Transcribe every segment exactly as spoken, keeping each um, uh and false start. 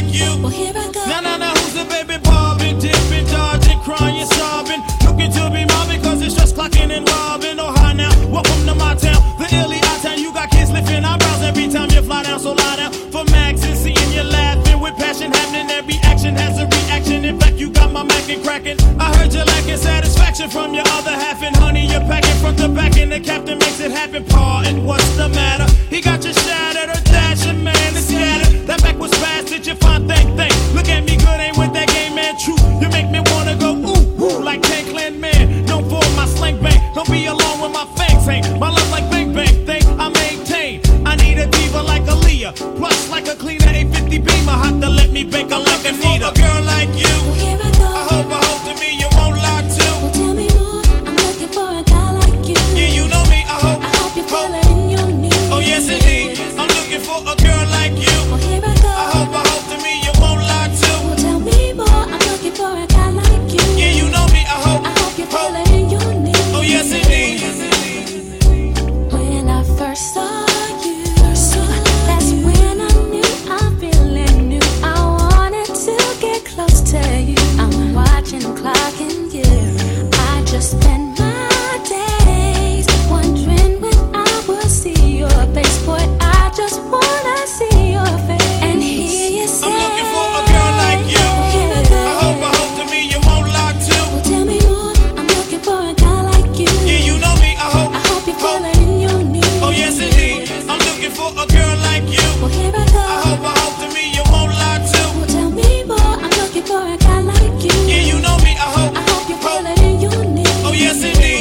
you. Well, here I go. Now, now, now, who's the baby bobbing, dipping, dodging, crying, sobbing, looking to be mine because it's just clocking and robbing. Oh, hi now, welcome to my town, the illy town. You got kids lifting eyebrows every time you fly down, so lie down for Max and seeing you laughing with passion happening. Every action has a reaction. In fact, you got my Mac and cracking. I heard you lacking satisfaction from your other half, and honey, you're packing front to back, and the captain makes it happen. Pa, and what's the matter? He got you shattered, or dashing, man, it's scattered. That back was fast, did you find thing, thing? Look at me good, ain't with that game, man, true. You make me wanna go ooh, ooh, like Tank Man. Known for my slang bang, don't be alone with my fangs hang. My love like bang bang, thing I maintain. I need a diva like Aaliyah, plus like a cleaner eight fifty Beamer. Hot to let me bake a like a need a girl like you. Well, here I go. I hope, I hope to me you won't lie to. Well, tell me more. I'm looking for a guy like you. Yeah, you know me. I hope, I hope you feel it in your knees. oh yes indeed. I'm looking for a girl like you. Well, here I go. I hope, I hope to me you won't lie to. Well, tell me more. I'm looking for a guy like you. Yeah, you know me. I hope, I hope you feel it in your knees. oh yes indeed. When I first saw you, that's when I knew I really knew I wanted to get close to you. I'm watching the clock and you. I just spend my days wondering when I will see your face. Boy, I just wanna see your face and hear you say, I'm looking for a girl like you. Here I go. I hope, I hope to me you won't lie to. Well, tell me more. I'm looking for a guy like you. Yeah, you know me. I hope, I hope you feel it in your knees. oh yes indeed. I'm looking for a girl like you. Well, here I go. I hope, I hope to me you won't lie to. Well, tell me more. I'm looking for a guy like you. Yeah, you know me. I hope, I hope you feel it in your knees. oh yes indeed.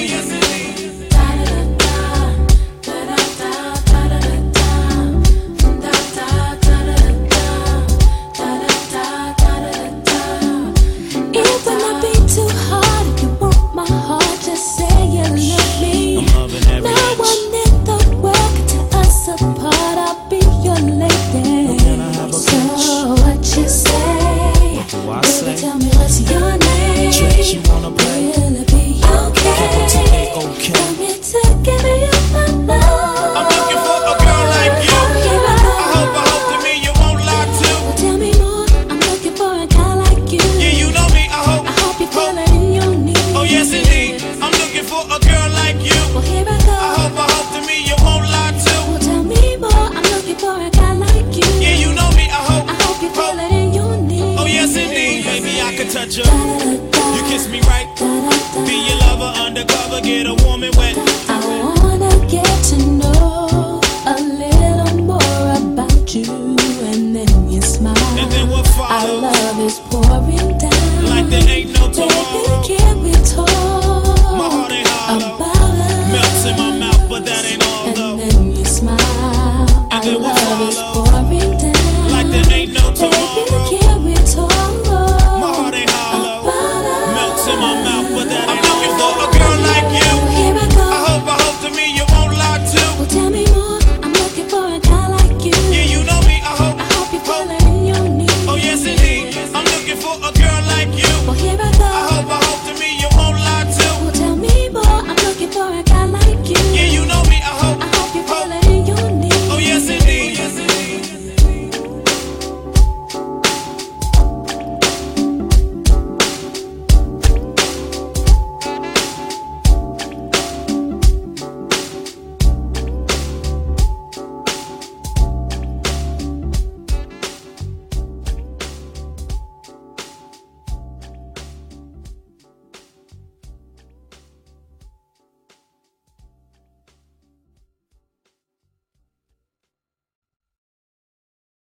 It will not be too hard if you want my heart. Just say you love me. I'm loving every No inch. one in the world can tear us apart. I'll be your lady. Can I have a So pinch? what you say? do I Baby, say? tell me what's your name. Tricks you wanna play? Will it be okay? Capital A, okay. Tell me to give you my love. I'm looking for a girl like you. Here I I go. hope, I hope to me you won't lie to. Well, tell me more. I'm looking for a guy like you. Yeah, you know me. I hope, I hope you feel it in your knees. oh yes indeed. I'm looking for a girl like you. Well, here I go. I hope, I hope to me you won't lie to. Well, tell me more. I'm looking for a guy like you. Yeah, you know me. I hope, I hope you feel it in your knees. oh yes indeed. Baby, I could touch you. Da-da-da-da, You kiss me right. da-da-da, Be your lover undercover. Get away.